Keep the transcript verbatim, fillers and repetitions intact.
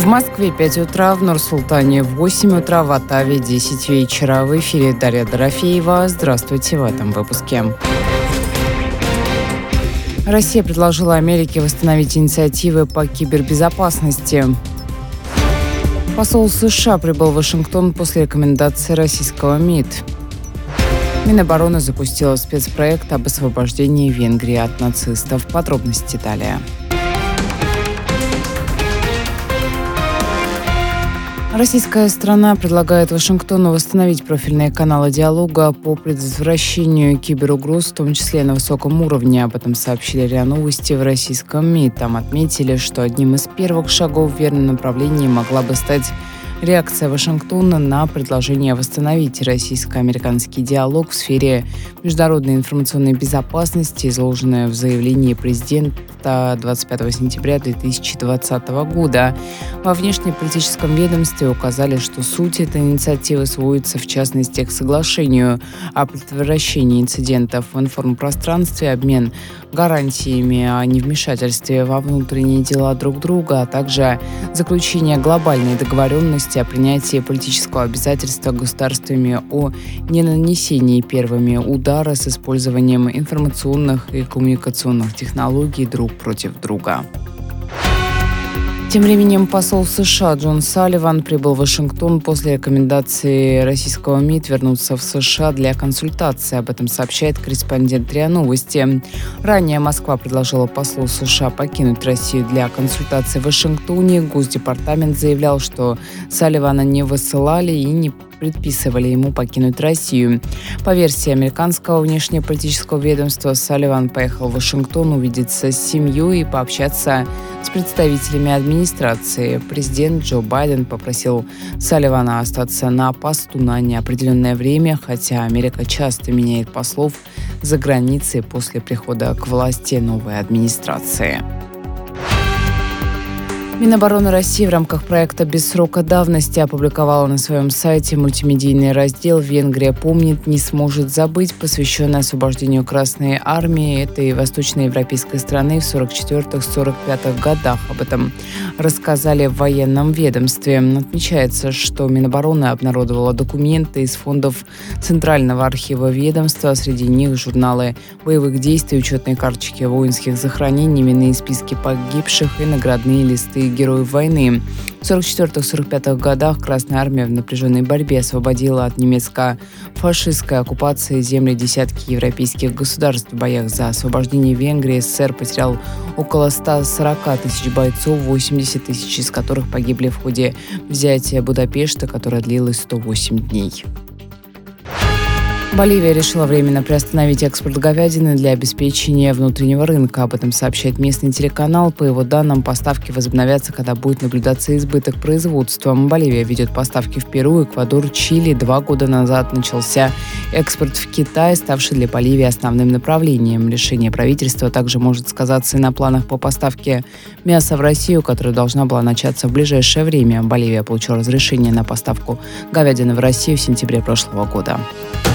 В Москве пять утра, в Нур-Султане восемь утра, в Оттаве десять вечера. В эфире Дарья Дорофеева. Здравствуйте в этом выпуске. Россия предложила Америке восстановить инициативы по кибербезопасности. Посол США прибыл в Вашингтон после рекомендации российского МИД. Минобороны запустила спецпроект об освобождении Венгрии от нацистов. Подробности далее. Российская сторона предлагает Вашингтону восстановить профильные каналы диалога по предотвращению киберугроз, в том числе на высоком уровне. Об этом сообщили РИА Новости в российском МИД. Там отметили, что одним из первых шагов в верном направлении могла бы стать реакция Вашингтона на предложение восстановить российско-американский диалог в сфере международной информационной безопасности, изложенное в заявлении президента двадцать пятого сентября две тысячи двадцатого года. Во внешнеполитическом ведомстве указали, что суть этой инициативы сводится в частности к соглашению о предотвращении инцидентов в информпространстве, обмен гарантиями о невмешательстве во внутренние дела друг друга, а также заключение глобальной договоренности о принятии политического обязательства государствами о ненанесении первыми удара с использованием информационных и коммуникационных технологий друг против друга. Тем временем посол США Джон Салливан прибыл в Вашингтон после рекомендации российского МИД вернуться в США для консультации. Об этом сообщает корреспондент РИА Новости. Ранее Москва предложила послу США покинуть Россию для консультации в Вашингтоне. Госдепартамент заявлял, что Салливана не высылали и не предписывали ему покинуть Россию. По версии американского внешнеполитического ведомства, Салливан поехал в Вашингтон увидеться с семьей и пообщаться с представителями администрации. Президент Джо Байден попросил Салливана остаться на посту на неопределенное время, хотя Америка часто меняет послов за границей после прихода к власти новой администрации. Минобороны России в рамках проекта «Без срока давности» опубликовала на своем сайте мультимедийный раздел «Венгрия помнит, не сможет забыть», посвященный освобождению Красной Армии этой восточноевропейской страны в сорок четвёртых — сорок пятых годах. Об этом рассказали в военном ведомстве. Отмечается, что Минобороны обнародовала документы из фондов Центрального архива ведомства. Среди них журналы боевых действий, учетные карточки воинских захоронений, именные списки погибших и наградные листы героев войны. В сорок четвёртых — сорок пятых годах Красная Армия в напряженной борьбе освободила от немецко-фашистской оккупации земли десятки европейских государств. В боях за освобождение Венгрии СССР потерял около ста сорока тысяч бойцов, восемьдесят тысяч из которых погибли в ходе взятия Будапешта, которое длилось сто восемь дней. Боливия решила временно приостановить экспорт говядины для обеспечения внутреннего рынка. Об этом сообщает местный телеканал. По его данным, поставки возобновятся, когда будет наблюдаться избыток производства. Боливия ведет поставки в Перу, Эквадор, Чили. Два года назад начался экспорт в Китай, ставший для Боливии основным направлением. Решение правительства также может сказаться и на планах по поставке мяса в Россию, которая должна была начаться в ближайшее время. Боливия получила разрешение на поставку говядины в Россию в сентябре прошлого года.